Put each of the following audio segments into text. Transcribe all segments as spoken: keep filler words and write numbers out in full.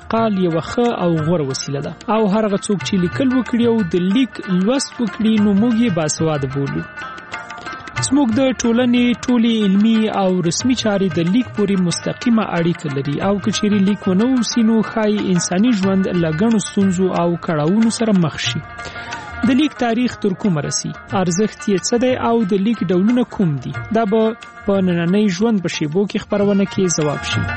انتقال یو ښه او غوره وسیله ده او هر هغه څوک چې لیکل وکړي او د لیک لوست وکړي نو موږ یې باسواده بولو. زموږ د ټولنې ټولې علمي او رسمي چارې د لیک پورې مستقیمه اړیکه لري او که چیرې لیک ونه وسي نو ښایي انساني ژوند له ګڼو ستونزو او کړاوونو سره مخ شي. د لیک تاریخ تر کومه رسي، ارزښت یې څه دی او د لیک ډولونه کوم دي، دا به په نننۍ ژوند په شیبو کې خپرونه کې ځواب شي.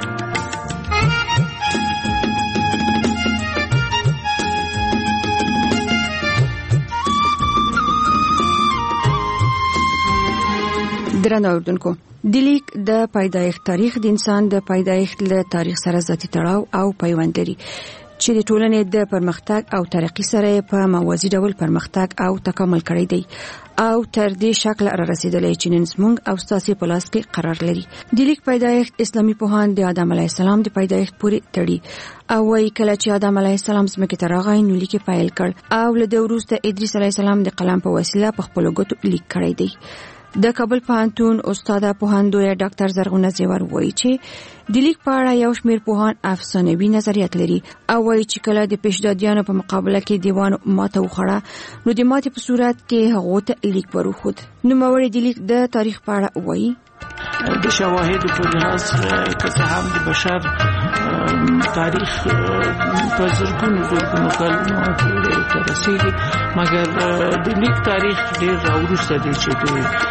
درنو اوردونکو، د لیک د پیدایښت تاریخ د انسان د پیدایښت له تاریخ سره ذاتي تړاو او پیوند لري چې د ټولنې د پرمختګ او ترقۍ سره په موازي ډول پرمختګ او تکامل کړی دی او تر دې شکل را رسیدلی چې نن زموږ او ستاسو په لاس کې قرار لري. د لیک پیدایښت اسلامي پوهان د آدم علیه السلام د پیدایښت پورې تړي او وايي کله چې آدم علیه السلام ځمکې ته راغی نو لیک پیل کړ او له دې وروسته ادریس علیه السلام د قلم په وسیله په خپلو ګوتو لیک کړی دی. د کابل پوهنتون استاد پوهاندوی ډاکټر زرغونه زیور وایي چې د لیک په اړه یو شمېر پوهان افسانوي نظریات لري او وایي چې کله د پیشدادیانو په مقابله کې دیوانو ماته وخوړه نو د ماتې په صورت کې هغو ته لیک ورښود. نوموړی د لیک د تاریخ په اړه وایي د شواهدو په لحاظ که څه هم د بشر تاریخ په زرګونو زرګونو کلونو پورې ته رسېږي، مګر د لیک تاریخ ډېر راوروسته دی چې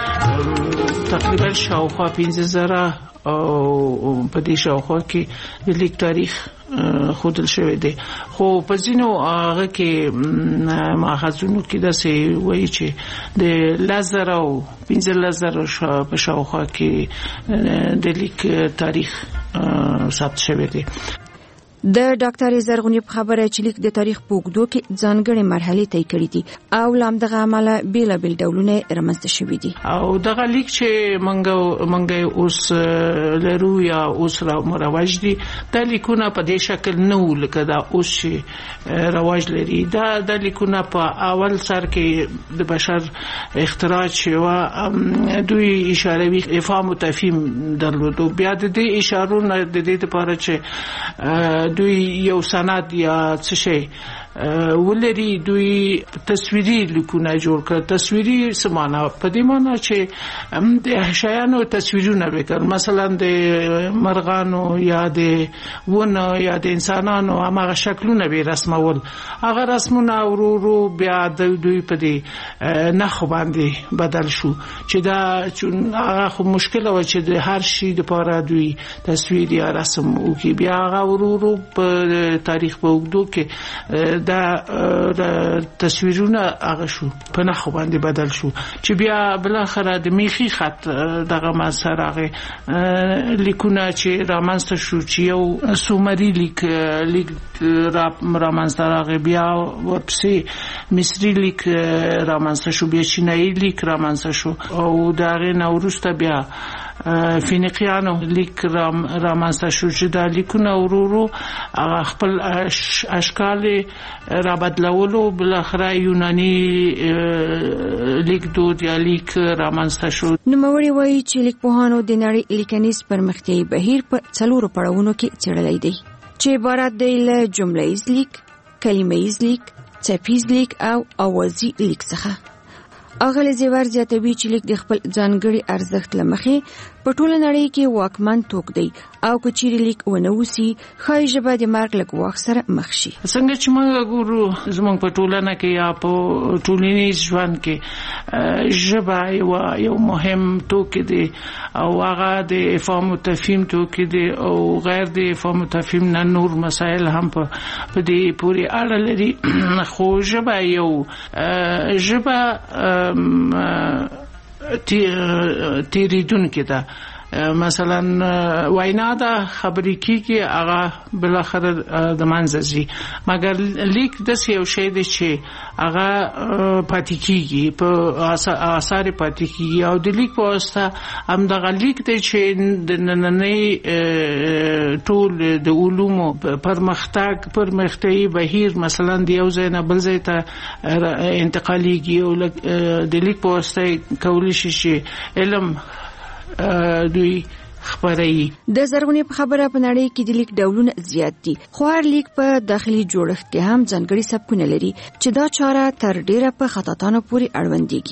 د تقریبا شاوخوا پنځه زره او په دې شاوخوا کې د لیک تاریخ خودل شوی دی. خو په ځینو هغه کې ماخذونو کې داسې وایي چې د لزر او پنځه لزر په شاوخوا کې د لیک تاریخ ثبت شوی دی. د ډاکټر زرغونی په خبره چې لیک د تاریخ په اوږدو کې ځانګړې مرحلې طی کړې دي او له همدغه امله بېلابېل ډولونه رامنځته شوي دي او دغه لیک چې منګه منګه اوس لرو یا اوس رواج دي د لیکونه په دې شکل نه و لکه دا اوس چې رواج لري. دا د لیکونه په اول سر کې د بشر اختراع شوه، دوی اشاروي افهام او تفهیم درلودو. بیا د دې اشارو نه د دې لپاره چې دوی یو سند یا څه شي ولري دوی تصویري لیکونه جوړ کړ. تصویري سمانه په دې معنی چې د شیانو تصویرونه وکړ، مثلا د مرغانو یا د ونه یا د انسانانو هغه شکلونه به رسمول. هغه رسمونه ورو ورو بیا د دوی په دې نخ باندې بدل شو چې دا هغه خو مشکل و چې د هر شي لپاره دوی تصویر یا رسم وکړي. بیا هغه ورو ورو په تاریخ په اوږدو کې دا تصویرونه هغه شو په نخو باندې بدل شو چې بیا بل اخر د میخي خط دغه مسره هغه لیکونه چې رامنځته شو چې یو سومري لیک لیک را رامنځته راغی، بیا ورپسې مصري لیک رامنځته شو، بیا چینایي لیک رامنځته شو او دا غي نو وروسته بیا فینیقیانو لیک رامنځته شو چې دا لیکونه ورورو خپل اشکال را بدلولو. بل اخر یونانی لیک دود یا لیک رامنځته شو. نوموړی وایي چې لیکپوهانو د نړۍ لیکنیز پرمختیايي بهیر په څلورو پړاوونو کې څېړلی دی چې عبارت دی له جمله‌ییز لیک، کلمه‌ییز لیک، څپیز لیک او اوازي لیک څخه. اغلی زیور زیاتوي چې لیک د خپل ځانګړي ارزښت لمخې په ټوله نړۍ کې واکمن توک دی او که چیرې لیک ونه وسی ښایي ژبه د مرګ له ګواښ سره مخ شي. څنګه چې موږ ګورو زموږ په ټولنه کې یا په ټولنیز ژوند کې ژبه یو یو مهم توکی دی او هغه د افهام او تفهیم توکی دی او غیر د افهام او تفهیم نه نور مسایل هم په دې پورې اړه لري. خو ژبه یو ژبه تیریدون کې ده، مثلا وینا دا خبرې کیږي هغه بل اخر د منځي، مګر لیک د یو شی دی چې هغه پاتې کیږي په آثار پاتې کیږي او د لیک په واسطه هم د لیک دی چې د نننۍ ټول د علومو پرمختګ پرمختیايي بهیر مثلا د یو ځای نه بل ځای ته انتقالیږي او د لیک په واسطه کولی شي چې علم دوی خبري. د زرغونې په خبره په نړۍ کې د لیک ډولونه زیات دي، خو هر لیک په داخلي جوړښت کې هم ځانګړي سبکونه لري چې دا چاره تر ډیره په خطاطانو پورې اړوندېږي.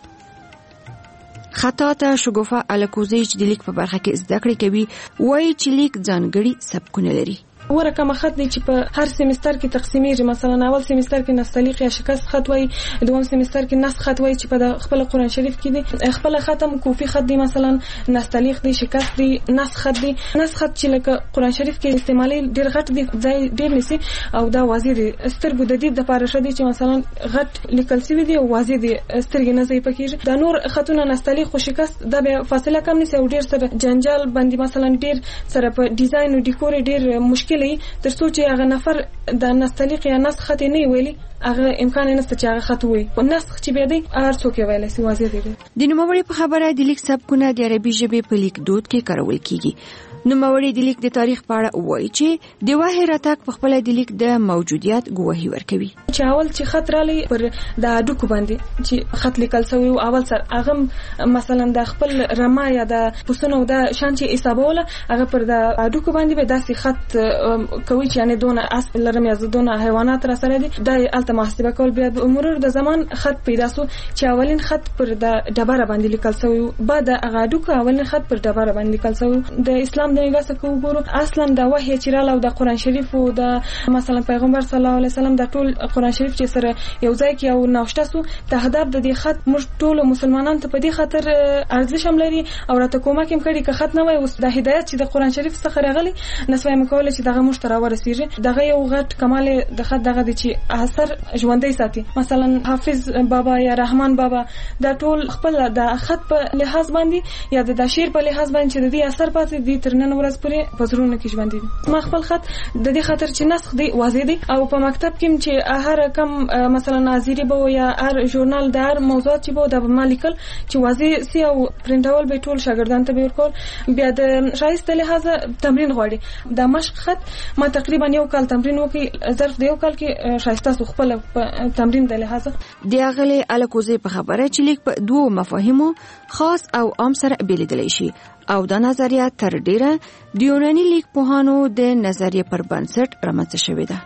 خطاطه شګوفه الکوزي چې د لیک په برخه کې زده کړې کوي وایي چې لیک ځانګړي سبکونه لري. ورکه خط دی چې په هر سیمستر کې تقسیمیږي. مثلا اول سیمستر کې نستعلیق یا شکست خط وای، دوم سیمستر کې نسخ خط وای چې په خپل قرآن شریف کې دی، خپل ختم کوفی خط دی، مثلا نستعلیق دی، شکست دی، نسخ خط دی. نسخ خط چې لکه قرآن شریف کې استعمالي ډیر غټ دی، ځای ډیر نسی او دا واضح دی. سترګو د دې د پاره شدي چې مثلا غټ لیکل شوی دی او واضح دی، سترګې نه ځای پکې. دا نور خطونه نستعلیق او شکست دا به فاصله کم نسی او ډیر سره جنجال باندې مثلا ډیر سره په ډیزاین او ډیکور ډیر مشکل ترڅو چې هغه نفر د نستعلیق یا نسخ خط نه ویلي هغه امکان نشته چې هغه خط وي. په نسخ چې به دی هر څوک ویلی سي واضح دی. د نوموړي په خبره د لیک سبکونه د عربي ژبې په لیک دود کې کارول کیږي. نوموړي د لیک د تاریخ په اړه وایي چې د وحی راتګ په خپل د لیک د موجودیت ګواهی ورکوي. چې اول چې خط رالی پر د اډوکو باندې چې خط لیکل شوی او اول سر هغه مثلا د خپل رما یا د پوسونو د شان چې حسابوله هغه پر د اډوکو باندې به داسې خط کوي چې یعنی دونه اس لرم یا دونه حیوانات را سره دي د الته محاسبه کول. بیا د مرور د زمان خط پیدا سو چې اولین خط پر د ډبره باندې لیکل شوی، بعد هغه اډوکو اولین خط پر ډبره باندې لیکل شوی. د اسلام د میراث کو وګورو اصلا د وحی چې رااله د قرآن شریف او د مثلا پیغمبر صلی الله علیه وسلم د ټول قرآن شریف چې سره یو ځای کې او نوشته سو تهداب د دې خط موږ ټول مسلمانانو ته په دې خاطر ارزش هم لري او راته کومک هم کړي که خط نه وای اوس د هدایت چې د قرآن شریف څخه راغلي نسوي مکول چې دغه موږ تر ورسیږي. دغه یو غټ کمال د خط دغه دي چې اثر ژوندۍ ساتي. مثلا حافظ بابا یا رحمان بابا د ټول خپل د خط په لحاظ باندې یا د شعر په لحاظ باندې چې د دې اثر پاتې دي تر نن ورځ پورې په زړونو کې ژوندۍ دي. ما خپل خط د دې خاطر چې نسخ دی واضح دی او په مکتب کې چې هر کم مثلا ناظری به یا هر ژورنال د هر موضوعات چې به د مالیکل چې واضح سی او پرینټول به ټول شاګردانو ته به ورکول. بیا د شایسته لحاظ تمرین غواړي. د مشق خط ما تقریبا یو کال تمرین وکړ، ظرف د یو کال کې شایسته سو خپل تمرین د لحاظ د اغلی الکوزي په خبره چې لیک په دوه مفاهیمو خاص او عام سره بیلېدلی شي او دا نظریه تر ډیره د یوناني لیک پوهانو د نظریه پر بنسټ رامنځته شوې ده.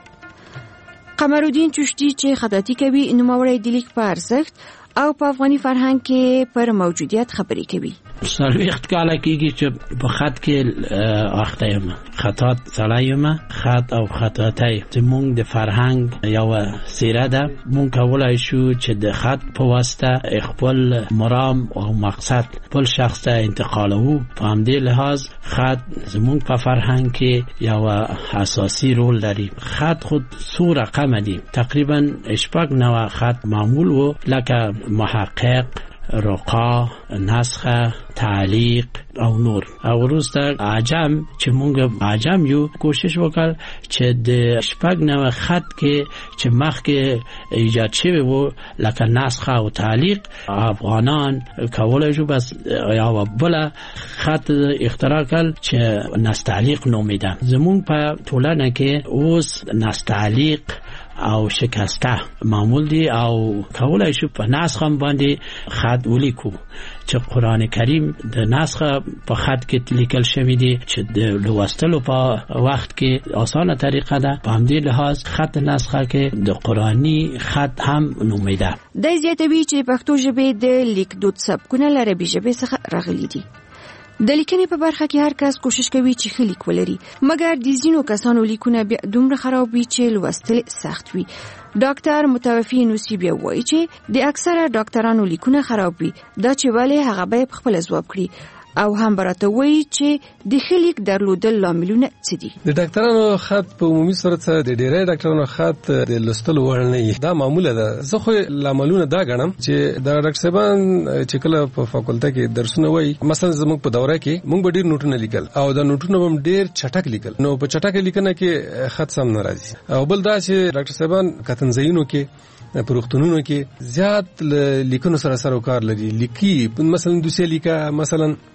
قمرالدین چشتی چې خطاطي کوي نوموړی د لیک په ارزښت او په افغاني فرهنګ کې پر موجودیت خبرې کوي. څلوېښت کاله کېږي چې په خط کې اخته یم. خطاط سړی یم. خط او خطاطۍ زموږ د فرهنګ یوه څیره ده. موږ کولی شو چې د خط په واسطه خپل مرام او مقصد خپل شخص ته انتقالوو. په همدې لحاظ خط زموږ په فرهنګ کې یوه اساسي رول لري. خط خود څو رقمه دي، تقریبا شپږ نوع خط معمول و، لکه محقق، رقا، نسخه، تعلیق او نور. او وروسته عجم چې مونږ عجم یو کوشش وکړ چې د شپږ نوع خط کې چې مخکې ایجاد شوی وو لکه نسخه او تعلیق افغانان کولای شو بس یا بل خط اختراع کړ چې نستعلیق نومیده. زمونږ په ټولنه کې اوس نستعلیق او شکسته معمول دي او کولای شو په نسخه باندې خط ولیکو چې قرآن کریم د نسخه په خط کې لیکل شوی دی چې د لوستلو په وخت کې آسانه طریقه ده. په همدې لحاظ خط نسخه کې د قرآنی خط هم نومیده. د زیاتوي چې پښتو ژبه د لیک دود سبکونه له عربي ژبې څخه راغلي دي. د لیکنې په برخه کې هر کس کوشش کوي چې ښه لیک ولري، مګر د ځینو کسانو لیکونه بیا دومره خراب وي چې لوستل سخت وي. ډاکټر متوفی نوسی بیا وایي چې د اکثره ډاکټرانو لیکونه خراب وي، دا چې ولې هغه به خپل ځواب کړي او هم براته وایي چې د ښه لیک درلودل لاملونه څه دي. د ډاکټرانو خط په عمومي صورت د ډېری ډاکټرانو خط د لوستلو وړ نه وي. دا معموله ده. زه خو لاملونه دا ګڼم چې د ډاکټر صاحبان چې کله په فاکولټه کې درسونه وایي، مثلا زموږ په دوره کې موږ به ډېر نوټونه لیکل او دا نوټونه هم ډېر چټک لیکل، نو په چټک لیکنه کې خط سم نه راځي. او بل دا چې ډاکټر صاحبان کتنځایونو کې په روغتونونو کې زیات لیکنو سره سره کار لري، لیکي مثلا دوسیه لیکه مثلا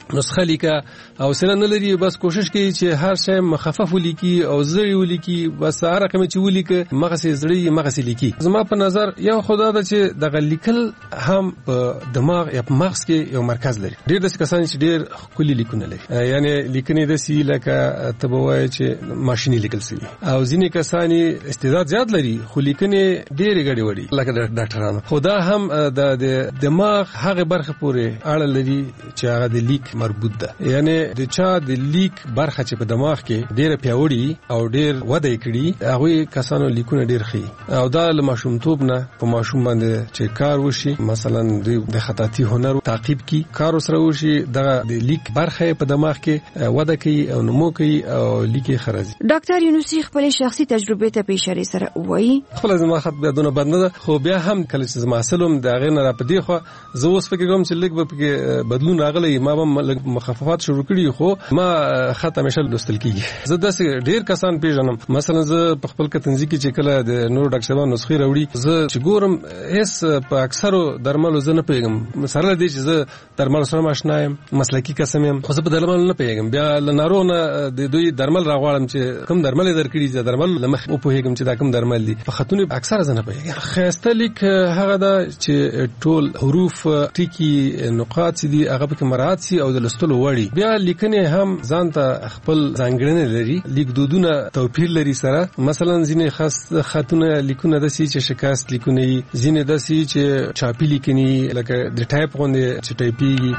نسخه لیکه او سره نه لري بس کوشش کوي چې هر شی مخفف ولیکي او زړی ولیکي بس هر رقم چې ولیکي مغه سي زړی مغه سي لیکي زما په نظر یو خدای دا چې د لیکل هم په دماغ یا په مغز کې یو مرکز لري ډېر د کسان چې ډېر کلی لیکونه لري یعنی لیکنې د سی لکه تبوای چې ماشيني لیکل سي او ځینې کسان استعداد زیات لري خو لیکنې ډېرې غړي وړي لکه ډاکټرانو خدا هم د دماغ هغه برخه پورې اړه لري چې هغه د لیک مربوط ده یعنی د چا د لیک برخه چې په دماغ کې ډېر پیاوړي او ډېر وده کړي هغه کسانو لیکونه ډېر خي او دا له ماشومتوب نه په ماشوم باندې چې کار وشي مثلا د خطاطي هنر تعقیب کی کار سره وشي د لیک برخه په دماغ کې وده کوي او نمو کوي او لیکي خرازي ډاکټر یونسی خپل شخصي تجربه ته په اشاره سره وایي خپل زما خط بیا دونه بند نه خو بیا هم کله چې زما اصلم د غیر نه را پدې خو زه اوس فکر کوم چې لیک به کې بدلون راغلی ما به مخففات شروع کړي خو ما خط همیشه لوستل کیږي زه داسې ډیر کسان پیژنم مثلا زه په خپل کتنځي کې چې کله د نور ډاکټر صاحب نسخې راوړي زه چې ګورم هیڅ په اکثرو درملو زه نه پیږم مثلا دې چې زه درمل سره آشنا یم مسلکی قسم یم خو زه په درمل نه پیږم بیا لنارونه د دوی درمل راغواړم چې کوم درمل درکړي چې درمل لمخ او په هیګم چې دا کوم درمل دي په خطونه اکثر زه نه پیږم خاصه لیک هغه دا چې ټول حروف ټکی نقاط دي هغه په مراعات سي او د لستلو وړي بیا لیکنه هم ځان ته خپل ځانګړنه لري لیک دودونه توپیر لري سره مثلا ځینې خاص خطونه لیکونه د سي چې شکاست لیکونه ځینې د سي چې چاپی لیکني لکه د ټایپ غونډه چې ټایپي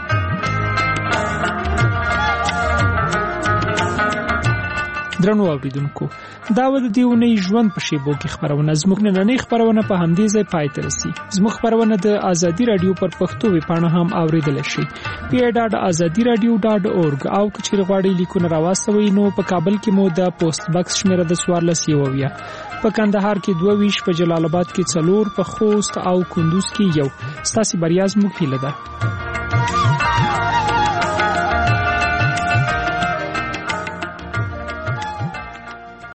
درنو اوریدونکو دا ود دیونه ژوند په شیبو کې خبرونه زموږ نننۍ خبرونه په همدې ځای پای ته رسي زموږ خبرونه د ازادي رادیو پر پښتو ویبپاڼه هم اوریدل شي پی ډاټ ازادي رادیو ډاټ اورګ او کچېر غواړئ لیکونه راوستوي نو په کابل کې مو د پوسټ باکس شمیره د څوارلس یوویا په کندهار کې دوه ویش په جلال آباد کې څلور په خوست او کندوز کې یو ستاسو بریا زموږ هیله ده